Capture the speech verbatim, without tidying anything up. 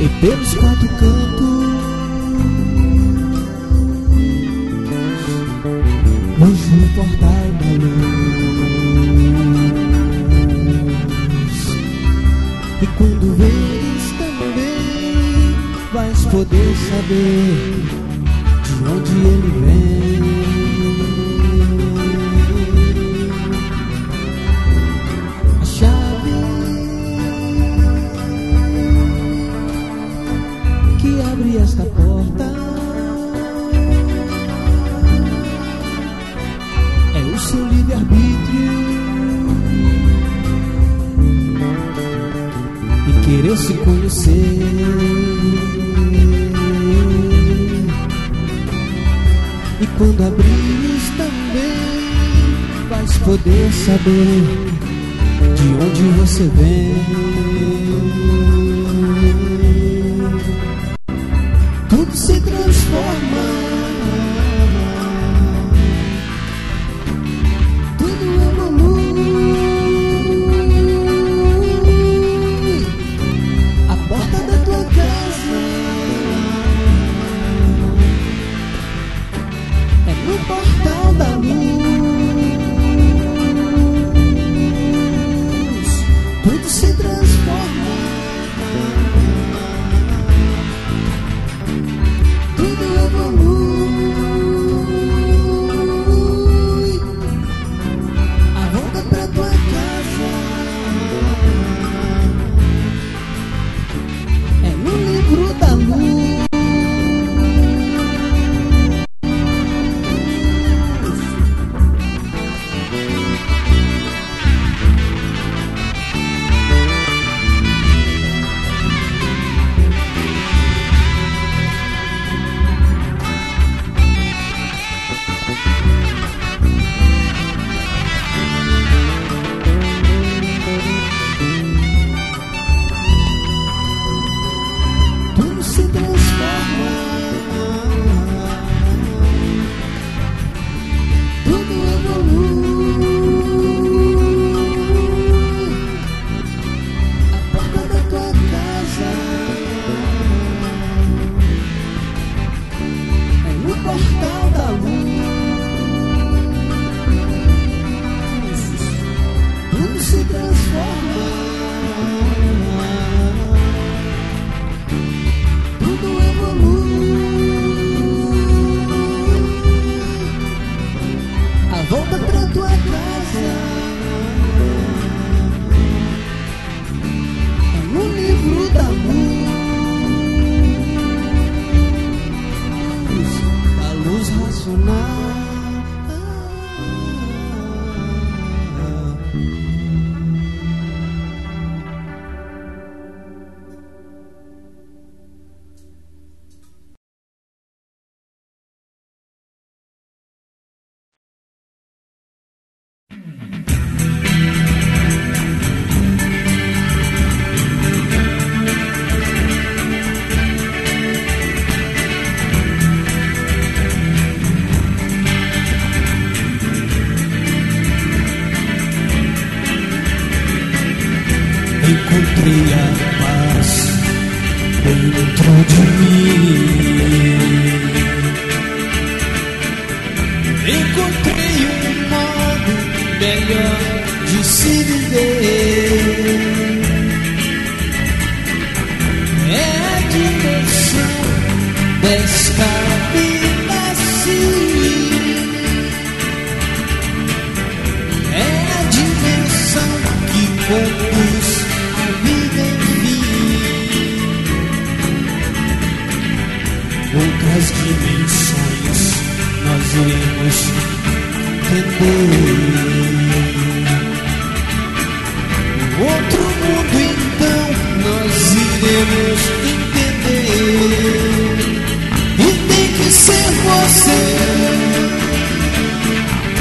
e pelos quatro cantos vejo o portal da luz. E quando vês também vais poder saber de onde ele vem. A chave que abre esta porta é o seu livre-arbítrio e querer se conhecer. E quando abrires também vais poder saber de onde você vem. Tudo se transforma, tudo evolui. A porta da tua casa é no portal da luz. Tudo se transforma, tudo evolui. A volta pra tua casa é no livro da luz. Tudo se transforma, tudo evolui. A porta da tua casa é no portal da luz. Tudo se transforma, tudo evolui. A volta pra tua casa é no livro da luz, da luz racional. Encontrei a paz dentro de mim. Encontrei um modo melhor de se viver. É a dimensão desta vida assim. É a dimensão que conduz a vida em mim. Outras dimensões nós iremos entender. Outro mundo então nós iremos